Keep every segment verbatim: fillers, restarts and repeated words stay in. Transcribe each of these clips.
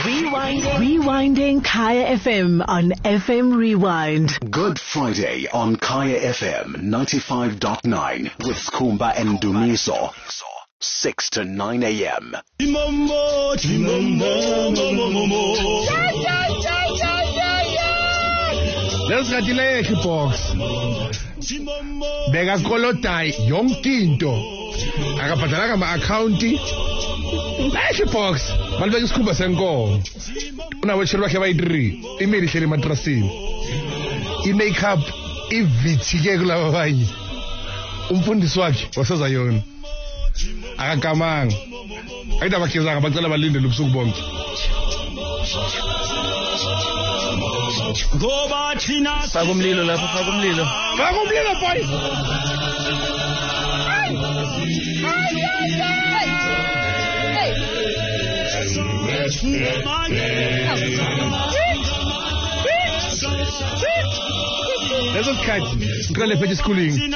Rewinding. Rewinding Kaya F M on F M Rewind. Good Friday on Kaya F M ninety-five point nine with Kumba and Dumiso. six to nine a.m. Let's get the leg box. Bega kolotai yonkinto. Akaphathalanga ama-accounti. Leg box. Malibeka isikhumba senkomo. Unawetshela wakhe bayi-three. Imali ihleli ematrasini. I-makeup ivithike kulaba abanye. Umfundisi wakhe waseza yona. Akakamanga. Ayida bakhizanga bacela balindele ubusuku bonke. Ngoba thina faka umlilo lapha, faka umlilo. Faka umlilo boy. Lezo sikhathi ngiqale phethe schooling.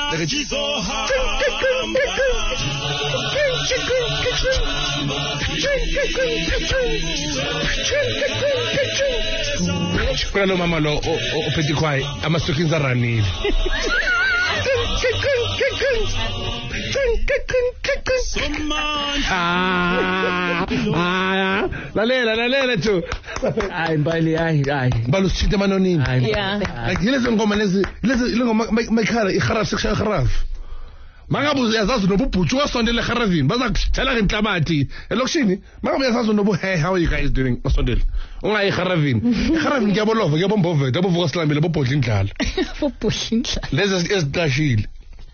Kuna lo mama lo ophethe ikhwayi ama-stockings aranile. Ah, lalela lalela tu. Hayi mbali hayi hayi. Mbalo sithinte emanonini. Yeah. Like lezi ngoma lezi lezi ngoma mayikhala iharaf sekusha iharaf. Mangabe uyazazi nobubhutshu wasondele eharavini bazakuthela ngenhlabathi elokishini. Mangabe uyazazi nobu hey how are you guys doing wasondele. Ungayi eharavini. Eharavini kuyabolova kuyabomboveta abovuka silambile bobhodla indlala. Bobhodla indlala. Lezi eziqashile.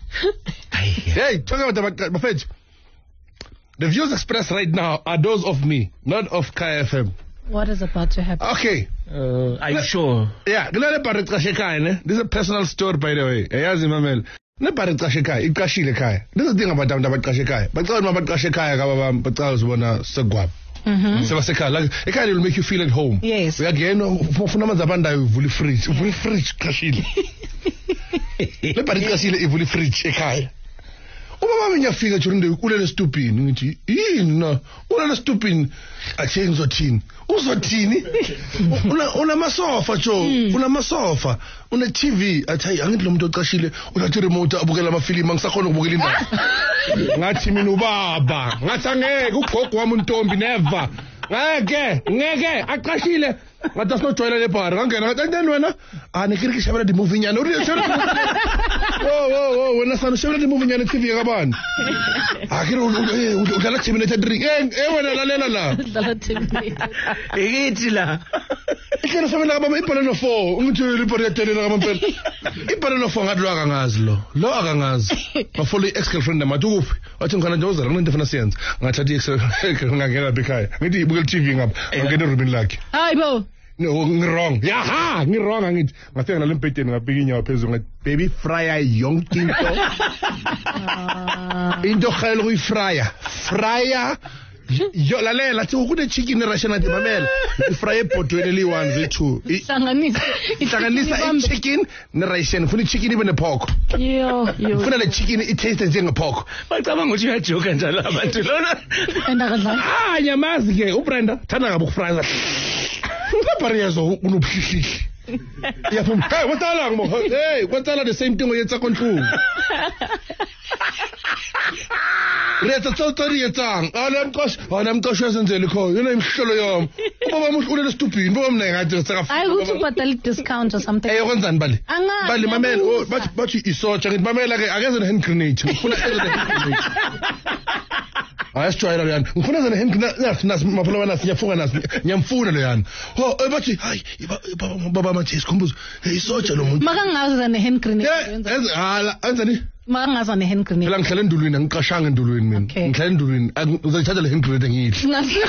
Hey, talking about the bafethu. The views expressed right now are those of me, not of Kaya F M. What is about to happen? Okay. Uh, are you sure? Yeah, kulele bari qashekaya ne. This is a personal story by the way. Yazi mamela. Ne bari qashekaya, iqashile ekhaya. This is the thing about abantu abaqashekaya. Bacela uma baqashekaya kaba bam bacela uzibona segwabo. Mhm. Sebasekhaya like ekhaya will make you feel at home. Yes. Uyagena ufuna amanzi abandayo uvula ifridge, uvula ifridge qashile. Le bari qashile ivula ifridge ekhaya. Ubaba benyafika during the ulele stupini ngithi yini na ulele stupini athe ngizothini uzothini una una masofa jo una masofa una T V athi angithi lo muntu oqashile uyathi remote abukela amafilimu angisakhona ukubukela indaba ngathi mina ubaba ngathi angeke ugogo wami untombi never ngeke ngeke aqashile ngathi asinojoyina le bar ngangena ngathi ndeni wena ani kiriki shabela di movie nyana uri wo wo wo wena sana shabela di movie nyana T V yakabani akire udlala Terminator three eh wena lalela la Udlala Terminator Ikithi la ihlelo sabela baba ibhalano four umthele ibhari yathelela ngamampela ibhalano four ngathi lo akangazi lo lo akangazi bafolo ex girlfriend amathi kuphi wathi ngikhona nje uzala kunento efuna siyenze ngathatha i-ex ngangena ekhaya ngithi ibukela T V ngapha ngene erubini lakhe hayibo. No, ngirong. Yaha, ngirong angithi. Ngafika nalo mpeteni ngabheka inyawo phezulu ngathi baby fryer yonke into. Into khayelo kuyifryer. Fryer yo lalela thi ukune chicken ration ati mamela. Ifryer ebhodweni li one v two. Ihlanganisa. Ihlanganisa i-chicken ne-ration. Ufuna i-chicken ibe ne-pork. Yo, yo. Ufuna le chicken i-taste njenge-pork. bacabanga ukuthi uyajoka njalo abantu lona. Endakadla. Ah, nyamazi ke uBrenda thanda ngabe ukufryer. Ngapariyazo unobuhlihlihli. Yaphuma. Hey, whatala ngo? Hey, whatala the same thing oyetsa konhlungu. Letha tsautsari yetsang. Ala mqosh, ala mqosh yasenzele khona. Yona imhlolo yami. Ubaba muhlulele stupid. Ubaba mina ngathi tsaka. Hayi ukuthi ubhadala discount or something. Eh kwenzani bali? Anga. Bali mamela, bathi bathi isotsha ngithi mamela ke akeze ne hand grenade. Ngifuna eze ne hand grenade. Ayasitshwayela leyana ngifuna zena hand nasi nasi mafula nasi nyafunga nasi nyamfuna leyana ho bathi hayi baba baba mathi sikhumbuzo isotsha lo muntu Makangaza ne hand grenade. yenza hala enzani Makangaza ne hand grenade. phela ngihlala endulwini angiqashanga endulwini mina ngihlala endulwini uzayithatha le hand grenade ngithi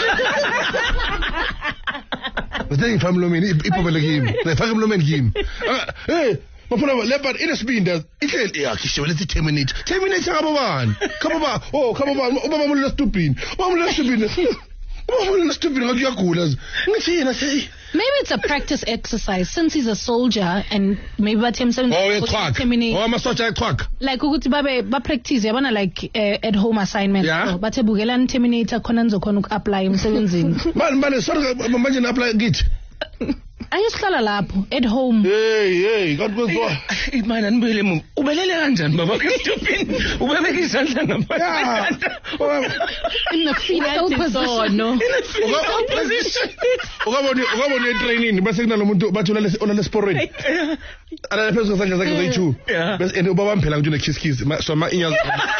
Bese ngifamlo mina ipopele kimi ngifaka emlomeni kimi hey bafuna leopard inesibinda ihleli yakhe shebele ithi terminate terminate ngabo bani khabo ba oh khabo ba ubaba mulula stupid ubaba mulula stupid Ubabona stupid ngathi uyagula. Ngithi yena say Maybe it's a practice exercise since he's a soldier and maybe bathi emsebenzini. Oh, yechwaka. Oh, amasotsha echwaka. Like ukuthi babe ba practice yabona like uh, at home assignment. Yeah. So bathe bukelani Terminator khona nizokhona uku-apply emsebenzini. Manje manje sorry manje na apply kithi. Ayisihlala lapho at home. Hey hey kanti kwenziwa. Imana nibuyele mu. Ubelele kanjani baba ke stupid? Ubebeka izandla ngaphansi. In the fetal position. In the fetal position. Ukabona ukabona etraining base kunalo muntu bathula lesi ona lesporweni. Ala phezulu sandla zakhe zayi-two. Bese ene ubaba mphela nje une kiss kiss so ma inyazi.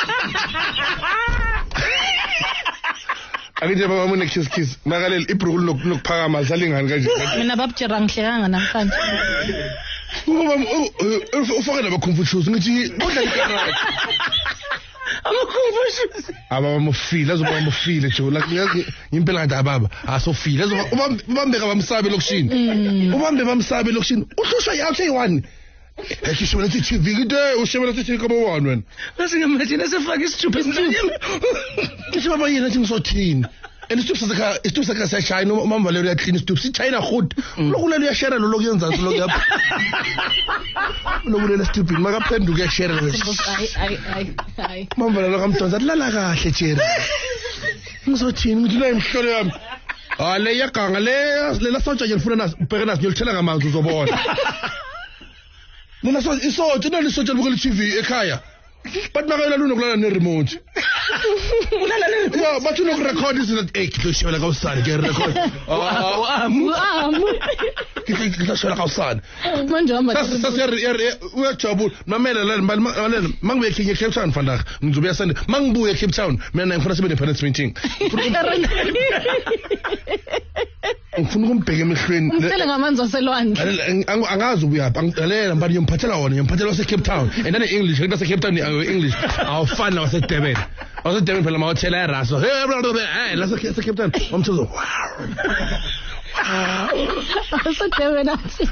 Akije baba mune kiss kiss makaleli ibruku lokuphakama salingani kanje. Mina babujera ngihlekanga namhlanje. Ubaba ufake laba comfort shoes ngithi udla ikarate. Ama-comfort shoes. Aba mufile azoba mufile nje like impela ngathi ababa asofile azoba ubambeka bamsabe lokushini. Ubambe bamsabe lokushini. Uhlushwa yakhe one. Ekishobela ukuthi T V ngide ushebela ukuthi kabo one wena. Bese ngamajina sefaka isithupa esithini. Ngithi baba yena athi ngisothini. And isithupa sakha isithupa sakha sayashaya umama Valerio uyaclean isithupa sithayina good. Lokulelo uyashare lo lokuyenza lo lokuyapha. Lokulelo stupid makaphenduka uyashare lo. Ay ay ay ay. Mama Valerio kamdonsa lala kahle Jerry. Ngizothini ngithi la imhlolo yami. Ah le yakanga le le lasotsha nje ngifuna nasi ubheke nasi ngiyolithela ngamanzi uzobona. Mina so isotsha nalo isotsha libukela T V ekhaya. But makayela lunokulala ne remote. Ulala ne remote. Yeah, but you know record is not eight to show like outside get record. Ah, Amu amu. Kita show like outside. Manje hamba. Sasa sasa uyajabula. Mamela la mamela mangibuye eKenya Cape Town vandag. Ngizobuya Sunday. Mangibuye Cape Town. Mina ngifuna sibe ne meeting. Ngifuna ukumbheka emehlweni. Ngicela ngamanzi waselwandle. Angazi ubuyapha. Ngicela mbani ngiyomphathela wona, ngiyomphathela wase Cape Town. And then English, ngase Cape Town English. Awufana wase Durban. Wase Durban phela mawuthela eraso. Hey, la se Cape Town. Umthuzo. Wow. So Durban athi.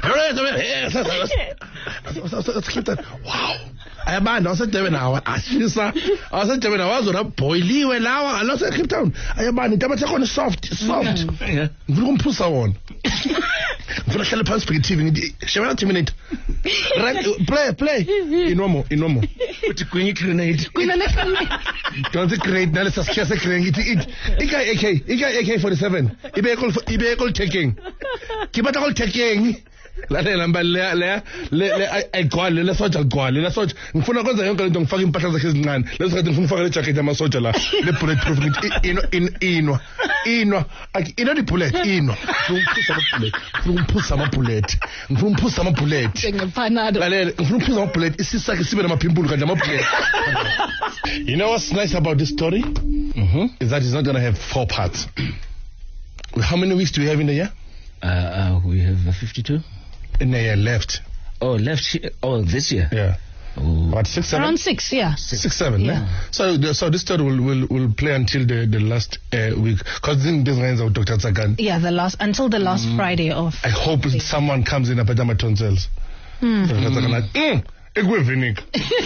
Wow. Ayabanda wase Durban awa ashisa. Wase Durban awazora boiliwe lawa alose Cape Town. Ayabanda intaba yakho soft, soft. Yeah. Ngifuna ukumphusa wona. Ngifuna hlala phansi bheke T V ngithi shebela Terminator. Play play. Inomo inomo. Uthi gwinya grenade. Kwina nefamily. Don't great nale sasikhese grenade ngithi it. Ikai A K, ikai A K forty-seven. Ibe call ibe call taking. Kibata call taking. Lalela mbali le le le ayigwale le soja igwale le soja ngifuna kwenza yonke lento ngifaka impahla zakhe ezincane lesikhathi ngifuna ufaka le jacket yamasoja la le bulletproof ngithi ino inwa inwa ino di bullet inwa ngifuna bullet ngifuna umphusa ama bullet ngifuna umphusa ama bullet Ngephanado. lalela ngifuna umphusa ama bullet isisakhe sibe namapimpulo kanje ama bullet. You know what's nice about this story? Mm-hmm. Is that it's not going to have four parts. How many weeks do we have in a year? Uh, uh we have uh, fifty-two. In a year left. Oh, left. Oh, this year. Yeah. Oh. What, six, seven? Around six, yeah. Six, six seven. Yeah. Yeah. So, the, so this story will will, will play until the, the last uh, week. Because then this ends out Doctor Tsagan. Yeah, the last until the last mm. Friday of. I hope someone comes in about my tonsils. Mm. Mm. Ekwe vinegar.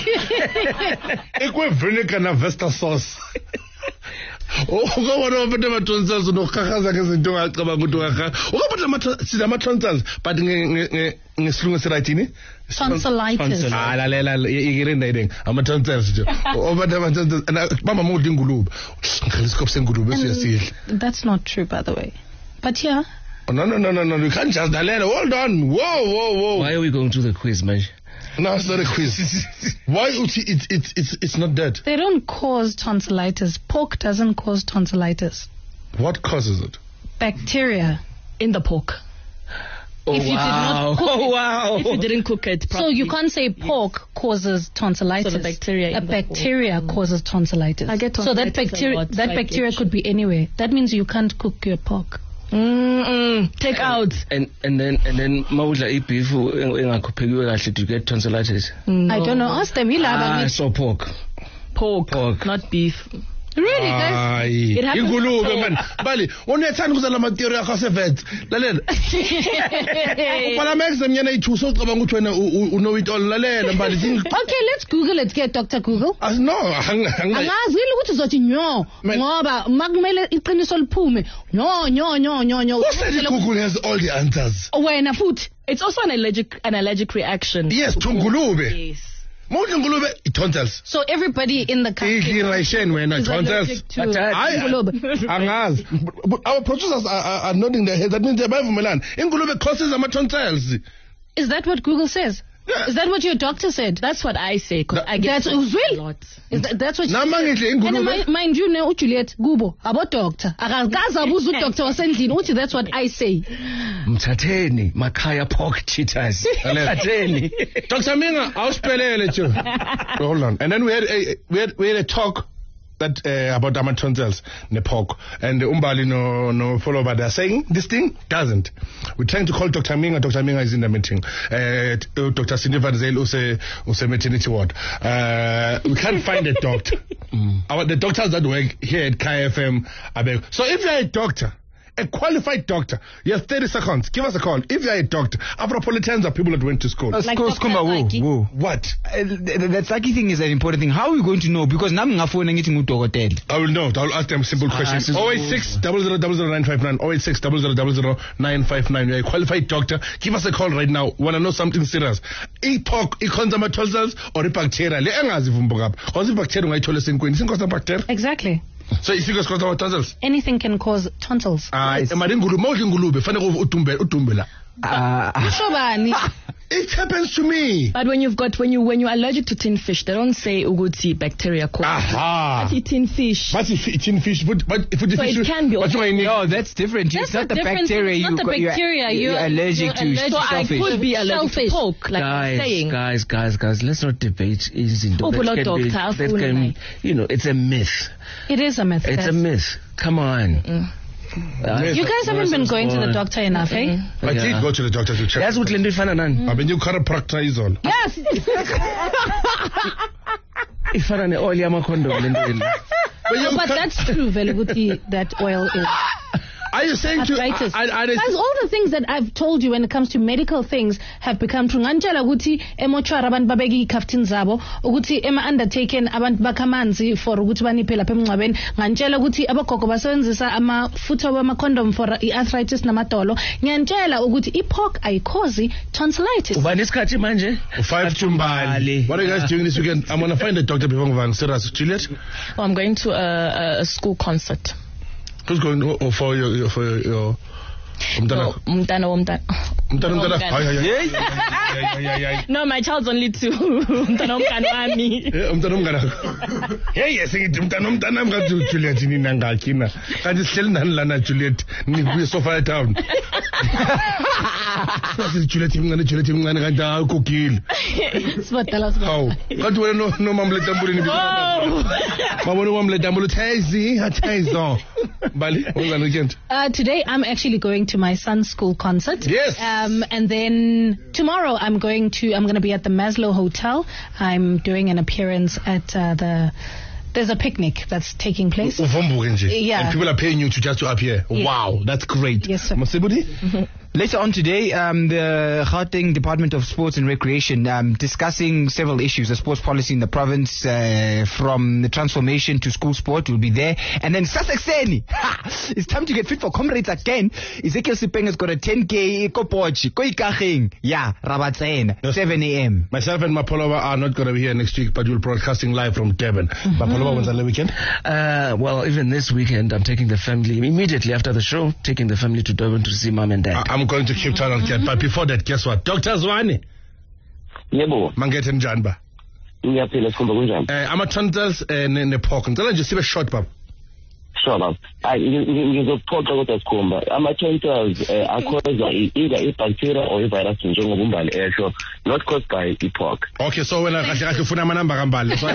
Ekwe vinegar na Vesta sauce. Oh, ukabona ubaphethe ama-tonsils nokuhahaza ngezinto ongacabanga ukuthi ungahahasa. Sina ama-tonsils but ngesilungu esirayithini? Tonsillitis. Ah, lalela ikirindayideng ama-tonsils nje. Ubaphethe ama-tonsils. Mama mudla ingulube. Ngikhala isikhopo sengulube esiyasidla. That's not true, by the way. But yeah. No, no, no, no, no. You can't just lalela. Hold on. Whoa, whoa, whoa. Why are we going to the quiz, Maj? No, it's not a quiz. Why Uchi? It's it's it's it's not dead. They don't cause tonsillitis. Pork doesn't cause tonsillitis. What causes it? Bacteria in the pork. Oh, if you wow. did not cook Oh, it, wow. If you didn't cook it properly. So you can't say pork causes tonsillitis. So the bacteria a in the bacteria pork. causes tonsillitis. I get so that tonsillitis a bacteria lot, that so I bacteria get could be anywhere. That means you can't cook your pork. Mm-mm. Take out. And and then and then mawudla ibeef engakhuphekiwe kahle, do you get tonsillitis? No. I don't know. Ask them. Ah, so pork. Pork. Pork. Not beef. Really, guys? Hayi. It happens Ingulube so- man. Bali, uyathanda ukuzala amatheory akho asevet. Lalela. Ubhala ama exam yana i-two so ucabanga ukuthi wena u- u- know it all. Lalela mbali. Okay, let's Google it, get Doctor Google. As no, hang hang. Angazi ukuthi uzothi nyo Man- ngoba makumele iqiniso liphume. Nyo nyo nyo nyo nyo. Who said Google has all the answers? Wena futhi. It's also an allergic an allergic reaction. Yes, to ngulube. Yes. Mawudla ngulube tonsils. So everybody in the country Ignition wena is tonsils. allergic to Hayi, ingulube. angazi. But- but Our producers are, are, are nodding their heads. That means they're bayavumelana. Ingulube causes ama tonsils. Is that what Google says? Yeah. Is that what your doctor said? That's what I say because I get That's told a uzwile? lot. Is that, that's what she Nama said. ngihle And ingulube. mi- mind you ne uJuliet Gubo abo doctor. Akazi abuza udoctor wasendlini uthi that's what I say. Mthatheni Makhaya pork cheaters. Mthatheni. Doctor Minga, awusiphelele too. Hold on. And then we had a we had, we had a talk that uh, about ama tonsils ne pork, and Umbali no no follow, but they're saying this thing doesn't. We're trying to call Doctor Minga. Doctor Minga is in the meeting. Uh, t- uh, Doctor Cindy Van Zyl use use maternity ward. Uh, we can't find a doctor. Our the doctors that work here at K F M are beg- so if you're a doctor, a qualified doctor, you have thirty seconds. Give us a call. If you're a doctor, Afropolitans are people that went to school. Uh, Like Sko- Doctor Skumba, whoa, Saki. whoa. What? Uh, the, the Saki thing is an important thing. How are we going to know? Because now I'm going to go to hotel. I will know. I'll ask them a simple question. this is oh eight six, zero zero zero zero nine five nine. oh eight six, zero zero zero zero nine five nine. You're a qualified doctor. Give us a call right now. Want to know something serious? E-pork, e-consumer tonsils, or e-bacteria. Le engazi vumbuka. Because bacteria ungayithola esenkweni. Isinkosi bacteria. Exactly. So if you guys cause our tonsils. Anything can cause tonsils. Ah, emari ngulube, mawudla ingulube, fanele udumbe, udumbe la. Uh, Shobani. It happens to me. But when you've got when you when you're allergic to tin fish, they don't say uguti bacteria cause. Aha. But tin fish. But if it's in fish, but but if it's So it fish, can be what's also- why you need? no, that's different. That's it's not a the different bacteria. thing. It's not you the got- you're- bacteria. You're, You're- allergic you're to allergic. So I shellfish. could be allergic Shellfish. to pork, like I'm Guys, saying. guys, guys, guys, let's not debate izinto. Oh, that but can doctor, be- I that feel can, like- you know, it's a myth. It is a myth. It's a yes. myth. Come on. Mm. Uh, You guys haven't been going to the doctor enough, eh? I Yeah. did go to the doctor to check. That's what Lindy Fana nan. I've been you chiropractor is all. Yes. Ifana ne oil yama condom Lindy. But you But ca- that's true, Veliguti, that oil is. Are you saying to Arthritis. I, I, I, Guys, all the things that I've told you when it comes to medical things have become true. Nganjela ukuthi emochwara abantu babeki ikaftin zabo, ukuthi ema undertaken abantu bakamanzi for ukuthi baniphe lapha emncwabeni. Nganjela ukuthi abagogo basebenzisa amafutha wama condom for arthritis namadolo. Ngiyantshela ukuthi ipork ayikhozi tonsillitis. Ubani isikhathi manje? five Tumbali. What are you guys doing this weekend? I'm gonna find a doctor before I'm serious. Juliet, Oh, I'm going to a, a school concert. who's going oh, for your, your for your, your No, umntana? umntana womntana. Umntana umntana. Umntana. Ay, ay, ay. Yes. Ay, ay, ay, ay. No, my child's only two. Umntana womngani wami. Eh, umntana umngana. Hey, yes, ngithi umntana umntana mngathi Juliet nina ngakhi na. Kanti sihleli nani lana Juliet? Nikuye Sophia Town. Kasi Juliet mngane Juliet mngane kanti akugile. Sibadala sibadala. Hawu. Kanti wena no no mamletambulini Oh. Mabona mamletambulu Thazi, Thazo. Bali, ungana weekend. Uh, today I'm actually going to my son's school concert. Yes. Um, and then tomorrow I'm going to, I'm going to be at the Maslow Hotel. I'm doing an appearance at uh, the, there's a picnic that's taking place. Uvumbuke nje. Yeah. And people are paying you to just to appear. Yeah. Wow, that's great. Yes, sir. Masibudi? Later on today, um, the Gauteng Department of Sports and Recreation um, discussing several issues, the sports policy in the province, uh, from the transformation to school sport will be there. And then Sasekseni, it's time to get fit for comrades again. Ezekiel Sipeng has got a ten K Kopochi, Koikaching, yeah, Rabatzen, Yes. seven a.m. Myself and Mapolova are not going to be here next week, but we're broadcasting live from Durban. Mm-hmm. Mapolova, when's the weekend? Uh, well, even this weekend, I'm taking the family, immediately after the show, taking the family to Durban to see mom and dad. I- I'm going to Cape Town on Cat, but before that, guess what? Doctor Zwani, Yebo, Mangethe njani ba? ngiyaphila sikhumba kunjani? Eh, ama tonsils eh, ne ne pork. Ngicela nje sibe short baba. Sure baba. Hayi ngizophoxa kodwa sikhumba. Ama-tonsils eh, akhozwa i- either i-bacteria or i-virus njengoba umbali esho, not caused by i-pork. Okay, so wena kahle kahle ufuna amanamba kambali. So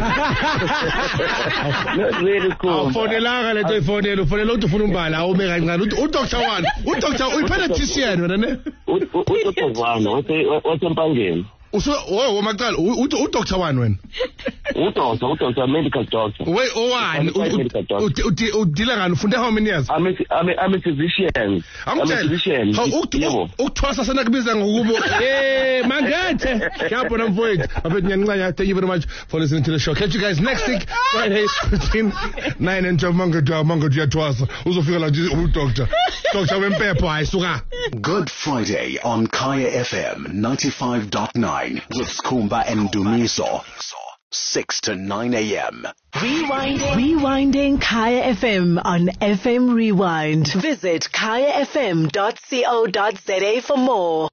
Not really cool. awufonelanga lento oyifonela, ufonela ukuthi ufuna umbali, awume kancane. Uthi udoctor wani? Udoctor uyiphethe T C N wena ne? Udoktor Zwane, wasempangeni. Uso oh Makala uthi udoctor wani wena? Udoctor, udoctor, medical doctor. Wait, owani? Udila ngani? Ufunde how many years? I'm a, I'm a, I'm a physician. I'm a physician. How ukuthwasa sana kubiza ngokubo. Eh, mangathe. Ngiyabona mfowethu. Bafethu ngiyancanya. Thank you very much for listening to the show. Catch you guys next week Friday between nine and twelve. Mangathe mangathe yathwasa. Uzofika la udoctor. Doctor wempepho ayisuka. Good Friday on Kaya F M ninety-five point nine with Skhumba and Dumiso. six to nine a.m. Rewinding. Rewinding Kaya F M on F M Rewind. Visit kaya f m dot co dot za for more.